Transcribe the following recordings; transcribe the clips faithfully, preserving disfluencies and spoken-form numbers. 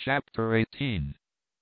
Chapter eighteen.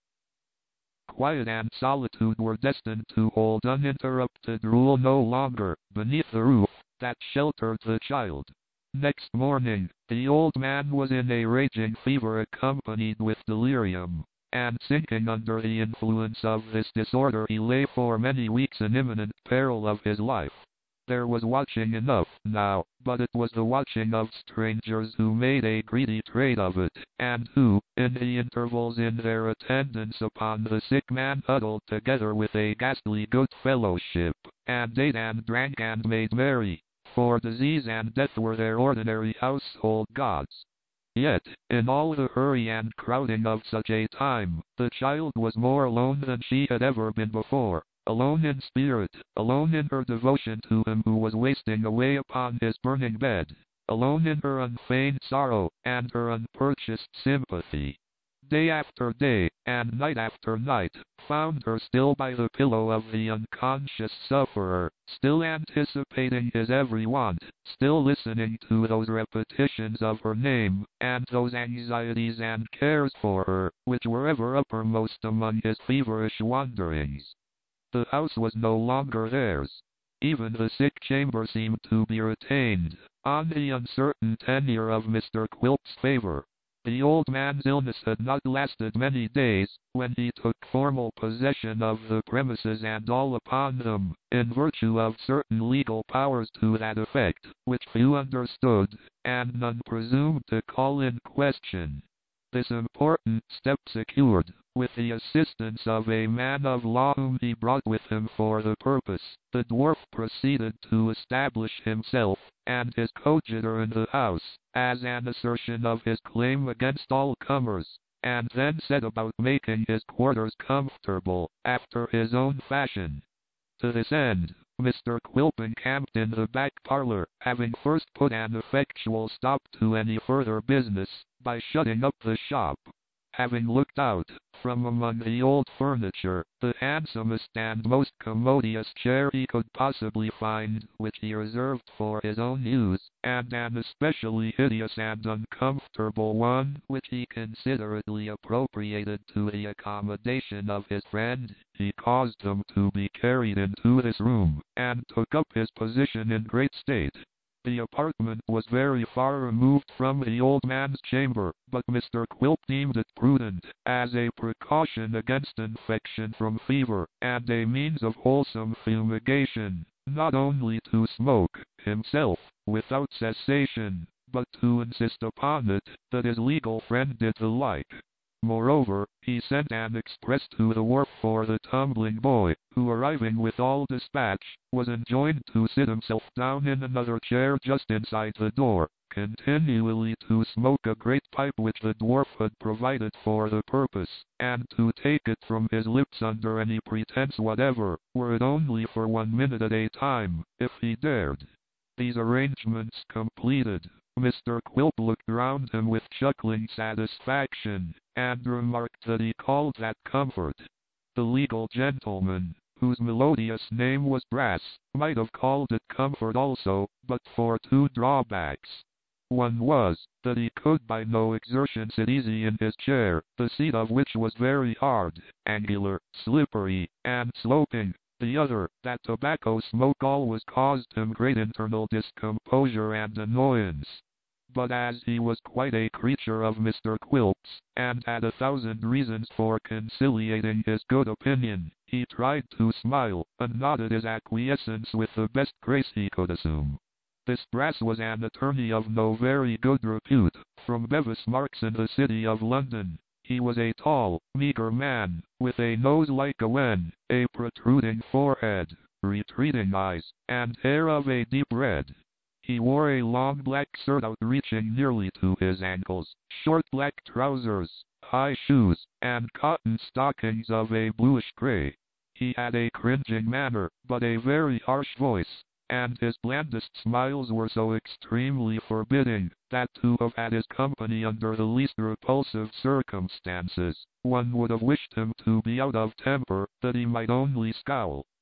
Quiet and solitude were destined to hold uninterrupted rule no longer beneath the roof that sheltered the child. Next morning, the old man was in a raging fever accompanied with delirium, and sinking under the influence of this disorder he lay for many weeks in imminent peril of his life. There was watching enough now, but it was the watching of strangers who made a greedy trade of it, and who, in the intervals in their attendance upon the sick man, huddled together with a ghastly good fellowship, and ate and drank and made merry, for disease and death were their ordinary household gods. Yet, in all the hurry and crowding of such a time, the child was more alone than she had ever been before. Alone in spirit, alone in her devotion to him who was wasting away upon his burning bed, alone in her unfeigned sorrow, and her unpurchased sympathy. Day after day, and night after night, found her still by the pillow of the unconscious sufferer, still anticipating his every want, still listening to those repetitions of her name, and those anxieties and cares for her, which were ever uppermost among his feverish wanderings. The house was no longer theirs. Even the sick chamber seemed to be retained, on the uncertain tenure of Mister Quilp's favor. The old man's illness had not lasted many days, when he took formal possession of the premises and all upon them, in virtue of certain legal powers to that effect, which few understood, and none presumed to call in question. This important step secured, with the assistance of a man of law whom he brought with him for the purpose, the dwarf proceeded to establish himself and his coadjutor in the house, as an assertion of his claim against all comers, and then set about making his quarters comfortable, after his own fashion. To this end, Mister Quilp encamped in the back parlor, having first put an effectual stop to any further business, by shutting up the shop. Having looked out, from among the old furniture, the handsomest and most commodious chair he could possibly find, which he reserved for his own use, and an especially hideous and uncomfortable one, which he considerately appropriated to the accommodation of his friend, he caused them to be carried into this room, and took up his position in great state. The apartment was very far removed from the old man's chamber, but Mister Quilp deemed it prudent, as a precaution against infection from fever, and a means of wholesome fumigation, not only to smoke, himself, without cessation, but to insist upon it, that his legal friend did the like. Moreover, he sent an express to the wharf for the tumbling boy, who, arriving with all dispatch, was enjoined to sit himself down in another chair just inside the door, continually to smoke a great pipe which the dwarf had provided for the purpose, and to take it from his lips under any pretense whatever, were it only for one minute at a time, if he dared. These arrangements completed, Mister Quilp looked round him with chuckling satisfaction, and remarked that he called that comfort. The legal gentleman, whose melodious name was Brass, might have called it comfort also, but for two drawbacks. One was, that he could by no exertion sit easy in his chair, the seat of which was very hard, angular, slippery, and sloping. The other, that tobacco smoke always caused him great internal discomposure and annoyance. But as he was quite a creature of Mister Quilp's, and had a thousand reasons for conciliating his good opinion, he tried to smile, and nodded his acquiescence with the best grace he could assume. This Brass was an attorney of no very good repute, from Bevis Marks in the city of London. He was a tall, meagre man, with a nose like a wen, a protruding forehead, retreating eyes, and hair of a deep red. He wore a long black surtout reaching nearly to his ankles, short black trousers, high shoes, and cotton stockings of a bluish gray. He had a cringing manner, but a very harsh voice, and his blandest smiles were so extremely forbidding, that to have had his company under the least repulsive circumstances, one would have wished him to be out of temper, that he might only scowl.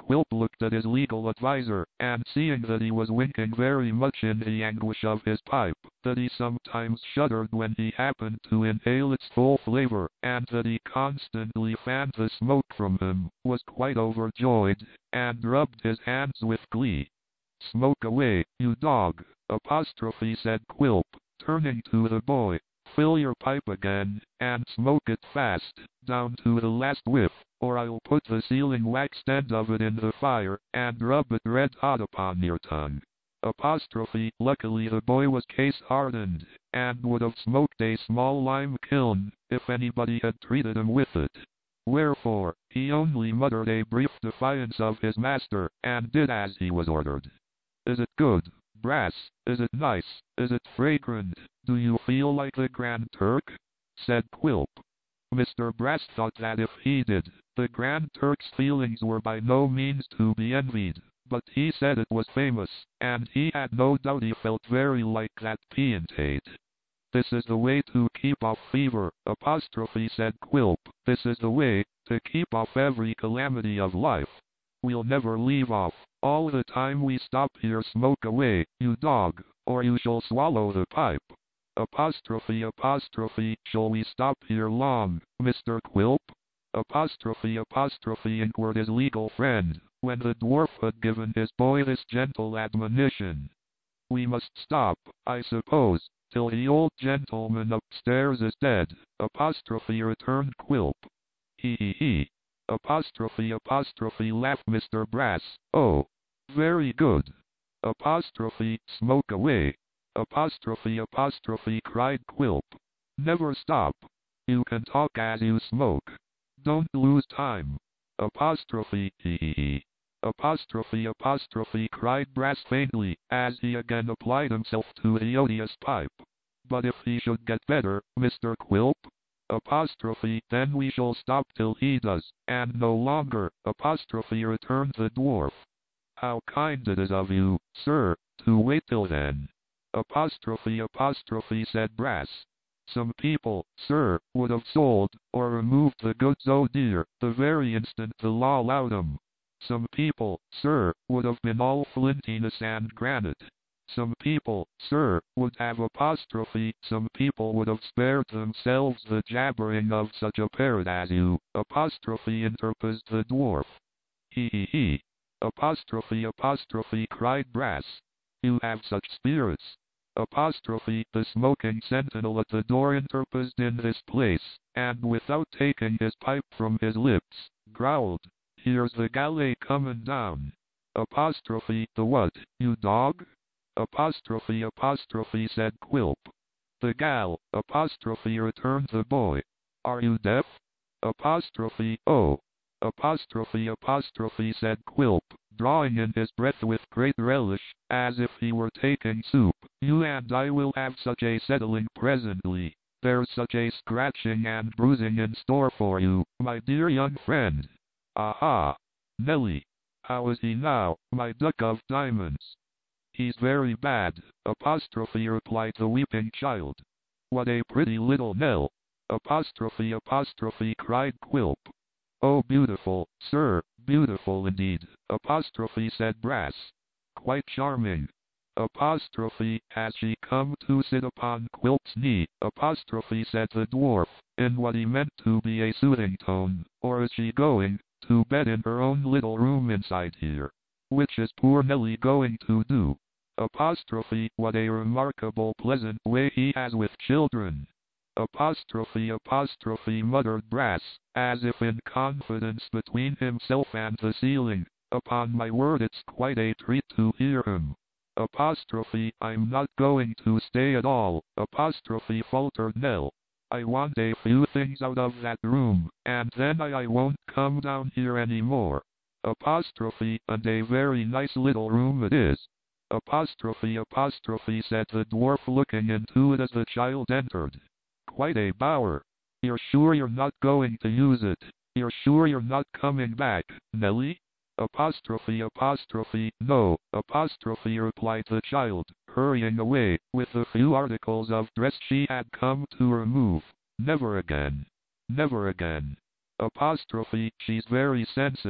Quilp looked at his legal adviser, and seeing that he was winking very much in the anguish of his pipe, that he sometimes shuddered when he happened to inhale its full flavor, and that he constantly fanned the smoke from him, was quite overjoyed, and rubbed his hands with glee. "Smoke away, you dog," apostrophe said Quilp, turning to the boy. "Fill your pipe again, and smoke it fast, down to the last whiff, or I'll put the sealing wax end of it in the fire, and rub it red hot upon your tongue." Apostrophe. Luckily the boy was case-hardened, and would have smoked a small lime kiln, if anybody had treated him with it. Wherefore, he only muttered a brief defiance of his master, and did as he was ordered. "Is it good, Brass? Is it nice? Is it fragrant? Do you feel like the Grand Turk?" said Quilp. Mister Brass thought that if he did, the Grand Turk's feelings were by no means to be envied, but he said it was famous, and he had no doubt he felt very like that Piantate. "This is the way to keep off fever," apostrophe said Quilp. "This is the way to keep off every calamity of life. We'll never leave off. All the time we stop here, smoke away, you dog, or you shall swallow the pipe." Apostrophe apostrophe "Shall we stop here long, Mister Quilp?" Apostrophe apostrophe inquired his legal friend, when the dwarf had given his boy this gentle admonition. "We must stop, I suppose, till the old gentleman upstairs is dead," apostrophe returned Quilp. "He he he." Apostrophe apostrophe laughed Mister Brass. "Oh, very good." Apostrophe "Smoke away." Apostrophe apostrophe cried Quilp. "Never stop. You can talk as you smoke. Don't lose time." Apostrophe hee hee hee. Apostrophe apostrophe cried Brass faintly, as he again applied himself to the odious pipe. "But if he should get better, Mister Quilp?" Apostrophe "Then we shall stop till he does, and no longer," apostrophe returned the dwarf. "How kind it is of you, sir, to wait till then." Apostrophe apostrophe said Brass. "Some people, sir, would have sold, or removed the goods oh dear, the very instant the law allowed 'em. Some people, sir, would have been all flintiness and granite. Some people, sir, would have apostrophe, some people would have spared themselves the jabbering of such a parrot as you," apostrophe interposed the dwarf. "He he he." Apostrophe apostrophe cried Brass. "You have such spirits." Apostrophe the smoking sentinel at the door interposed in this place, and without taking his pipe from his lips, growled, "Here's the galley comin' down." Apostrophe the what, you dog? Apostrophe apostrophe said Quilp. "The gal," apostrophe returned the boy. "Are you deaf?" Apostrophe oh. Apostrophe apostrophe said Quilp, drawing in his breath with great relish, as if he were taking soup. "You and I will have such a settling presently. There's such a scratching and bruising in store for you, my dear young friend. Aha! Nelly, how is he now, my duck of diamonds?" "He's very bad," apostrophe replied the weeping child. "What a pretty little Nell!" Apostrophe apostrophe cried Quilp. "Oh, beautiful, sir, beautiful indeed," apostrophe said Brass. "Quite charming." Apostrophe "Has she come to sit upon Quilp's knee?" apostrophe said the dwarf, in what he meant to be a soothing tone, "or is she going to bed in her own little room inside here? Which is poor Nelly going to do?" Apostrophe "What a remarkable pleasant way he has with children." Apostrophe apostrophe muttered Brass, as if in confidence between himself and the ceiling. "Upon my word it's quite a treat to hear him." Apostrophe "I'm not going to stay at all," apostrophe faltered Nell. "I want a few things out of that room, and then I, I won't come down here any more." Apostrophe "And a very nice little room it is." Apostrophe apostrophe said the dwarf, looking into it as the child entered. "Quite a bower. You're sure you're not going to use it? You're sure you're not coming back, Nelly?" Apostrophe apostrophe "No," apostrophe replied the child, hurrying away, with the few articles of dress she had come to remove. "Never again. Never again." Apostrophe "She's very sensitive,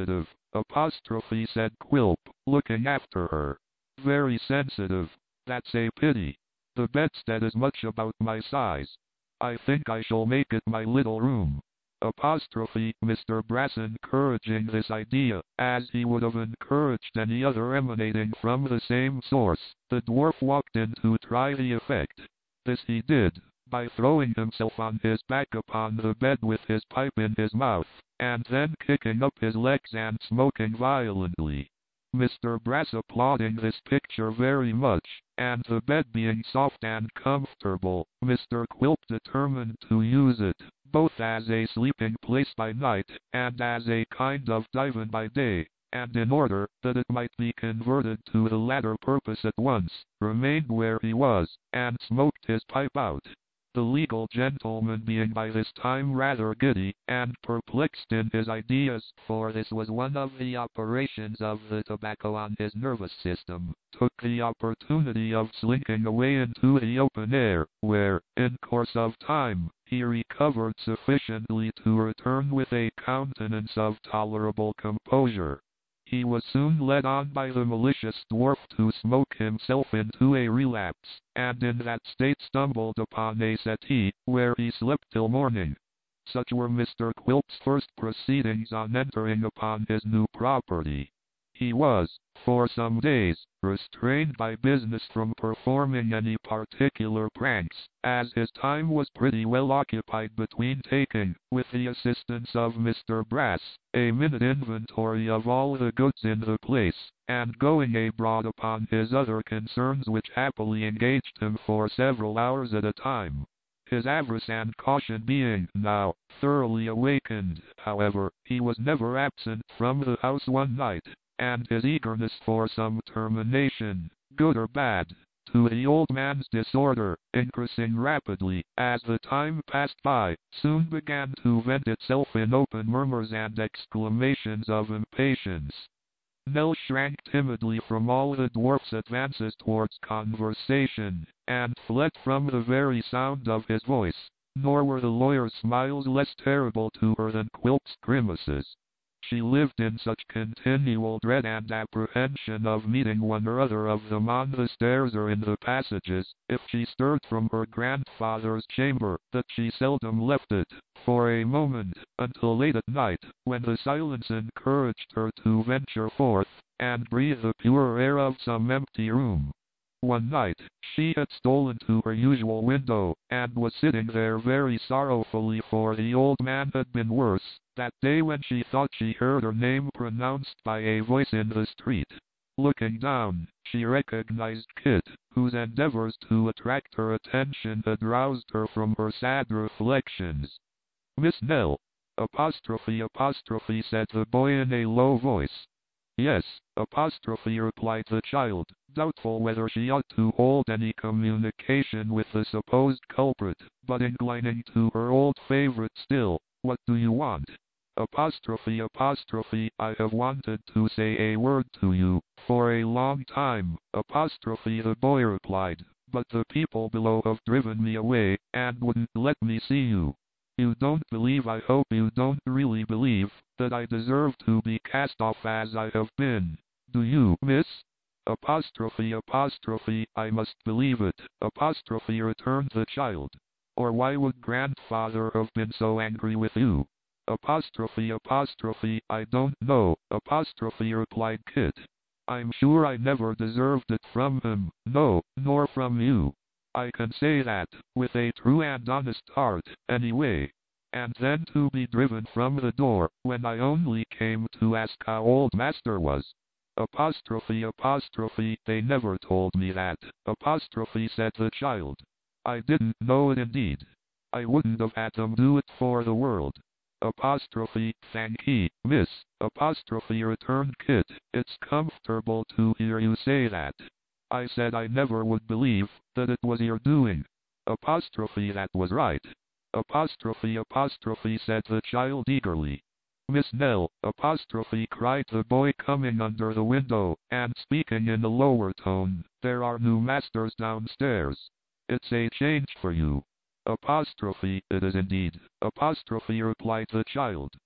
apostrophe, said Quilp, looking after her. Very sensitive. That's a pity. The bedstead is much about my size. I think I shall make it my little room. Apostrophe, Mister Brass encouraging this idea, as he would have encouraged any other emanating from the same source. The dwarf walked in to try the effect. This he did, by throwing himself on his back upon the bed with his pipe in his mouth, and then kicking up his legs and smoking violently. Mister Brass applauding this picture very much, and the bed being soft and comfortable, Mister Quilp determined to use it, both as a sleeping place by night, and as a kind of divan by day, and in order that it might be converted to the latter purpose at once, remained where he was, and smoked his pipe out. The legal gentleman being by this time rather giddy, and perplexed in his ideas, for this was one of the operations of the tobacco on his nervous system, took the opportunity of slinking away into the open air, where, in course of time, he recovered sufficiently to return with a countenance of tolerable composure. He was soon led on by the malicious dwarf to smoke himself into a relapse, and in that state stumbled upon a settee, where he slept till morning. Such were Mister Quilp's first proceedings on entering upon his new property. He was, for some days, restrained by business from performing any particular pranks, as his time was pretty well occupied between taking, with the assistance of Mister Brass, a minute inventory of all the goods in the place, and going abroad upon his other concerns which happily engaged him for several hours at a time. His avarice and caution being now thoroughly awakened, however, he was never absent from the house one night, and his eagerness for some termination, good or bad, to the old man's disorder, increasing rapidly as the time passed by, soon began to vent itself in open murmurs and exclamations of impatience. Nell shrank timidly from all the dwarf's advances towards conversation, and fled from the very sound of his voice, nor were the lawyer's smiles less terrible to her than Quilp's grimaces. She lived in such continual dread and apprehension of meeting one or other of them on the stairs or in the passages, if she stirred from her grandfather's chamber, that she seldom left it, for a moment, until late at night, when the silence encouraged her to venture forth, and breathe the pure air of some empty room. One night, she had stolen to her usual window, and was sitting there very sorrowfully, for the old man had been worse, that day, when she thought she heard her name pronounced by a voice in the street. Looking down, she recognized Kit, whose endeavors to attract her attention had roused her from her sad reflections. "Miss Nell," apostrophe apostrophe said the boy in a low voice. "Yes," apostrophe replied the child, doubtful whether she ought to hold any communication with the supposed culprit, but inclining to her old favorite still. "What do you want?" Apostrophe apostrophe I have wanted to say a word to you, for a long time, apostrophe the boy replied, but the people below have driven me away, and wouldn't let me see you. You don't believe, I hope you don't really believe, that I deserve to be cast off as I have been. Do you, miss? Apostrophe apostrophe I must believe it, apostrophe returned the child. Or why would grandfather have been so angry with you? Apostrophe apostrophe I don't know, apostrophe replied Kit. I'm sure I never deserved it from him, no, nor from you. I can say that, with a true and honest heart, anyway. And then to be driven from the door, when I only came to ask how old master was. Apostrophe apostrophe they never told me that, apostrophe said the child. I didn't know it indeed. I wouldn't have had them do it for the world. Apostrophe, thank ye, miss, apostrophe returned Kit. It's comfortable to hear you say that. I said I never would believe that it was your doing. Apostrophe that was right. Apostrophe apostrophe said the child eagerly. Miss Nell, apostrophe cried the boy coming under the window, and speaking in a lower tone, there are new masters downstairs. It's a change for you. Apostrophe, it is indeed, apostrophe replied the child.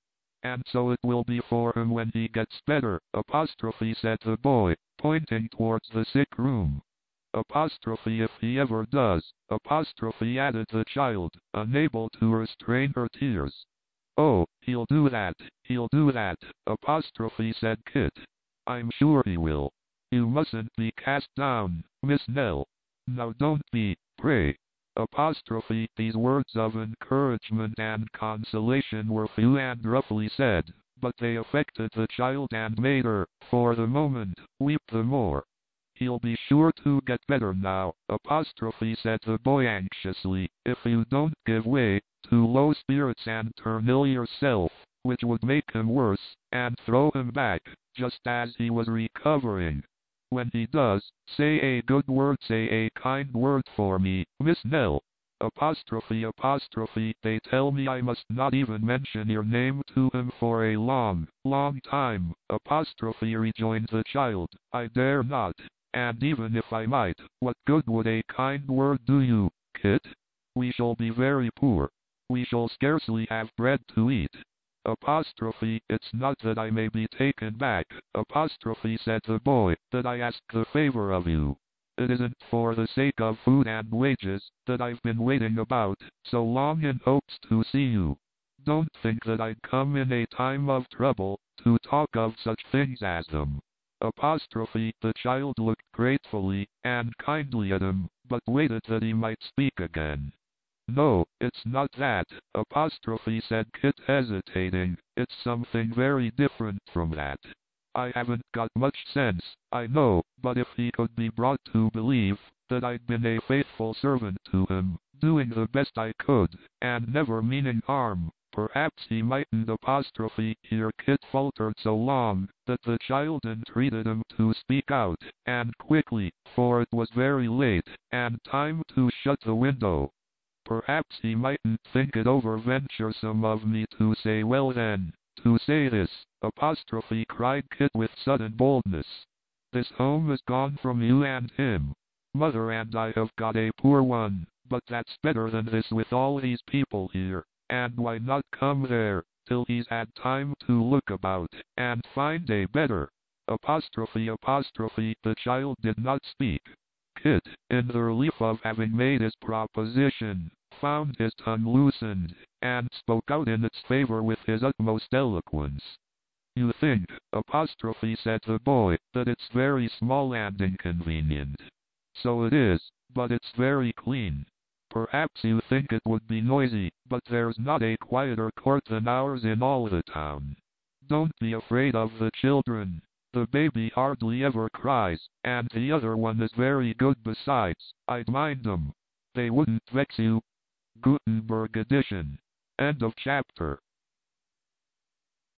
and so it will be for him when he gets better, apostrophe, said the boy, pointing towards the sick room. Apostrophe, if he ever does, apostrophe, added the child, unable to restrain her tears. Oh, he'll do that, he'll do that, apostrophe, said Kit. I'm sure he will. You mustn't be cast down, Miss Nell. Now don't be, pray. Apostrophe, these words of encouragement and consolation were few and roughly said, but they affected the child and made her, for the moment, weep the more. He'll be sure to get better now, apostrophe, said the boy anxiously, if you don't give way to low spirits and turn ill yourself, which would make him worse, and throw him back, just as he was recovering. When he does, say a good word, say a kind word for me, Miss Nell. Apostrophe, apostrophe, they tell me I must not even mention your name to him for a long, long time, apostrophe, rejoined the child. I dare not, and even if I might, what good would a kind word do you, Kit? We shall be very poor. We shall scarcely have bread to eat. Apostrophe, it's not that I may be taken back, apostrophe, said the boy, that I ask the favor of you. It isn't for the sake of food and wages that I've been waiting about so long in hopes to see you. Don't think that I'd come in a time of trouble to talk of such things as them. Apostrophe, the child looked gratefully and kindly at him, but waited that he might speak again. No, it's not that, apostrophe, said Kit, hesitating. It's something very different from that. I haven't got much sense, I know, but if he could be brought to believe that I'd been a faithful servant to him, doing the best I could, and never meaning harm, perhaps he mightn't, apostrophe. Here Kit faltered so long that the child entreated him to speak out, and quickly, for it was very late, and time to shut the window. Perhaps he mightn't think it over venturesome of me to say, well then, to say this, apostrophe, cried Kit with sudden boldness. This home is gone from you and him. Mother and I have got a poor one, but that's better than this with all these people here, and why not come there, till he's had time to look about, and find a better? Apostrophe, apostrophe, the child did not speak. Kit, in the relief of having made his proposition, found his tongue loosened, and spoke out in its favor with his utmost eloquence. You think, apostrophe, said the boy, that it's very small and inconvenient. So it is, but it's very clean. Perhaps you think it would be noisy, but there's not a quieter court than ours in all the town. Don't be afraid of the children. The baby hardly ever cries, and the other one is very good besides. I'd mind 'em. They wouldn't vex you. Gutenberg edition. End of chapter.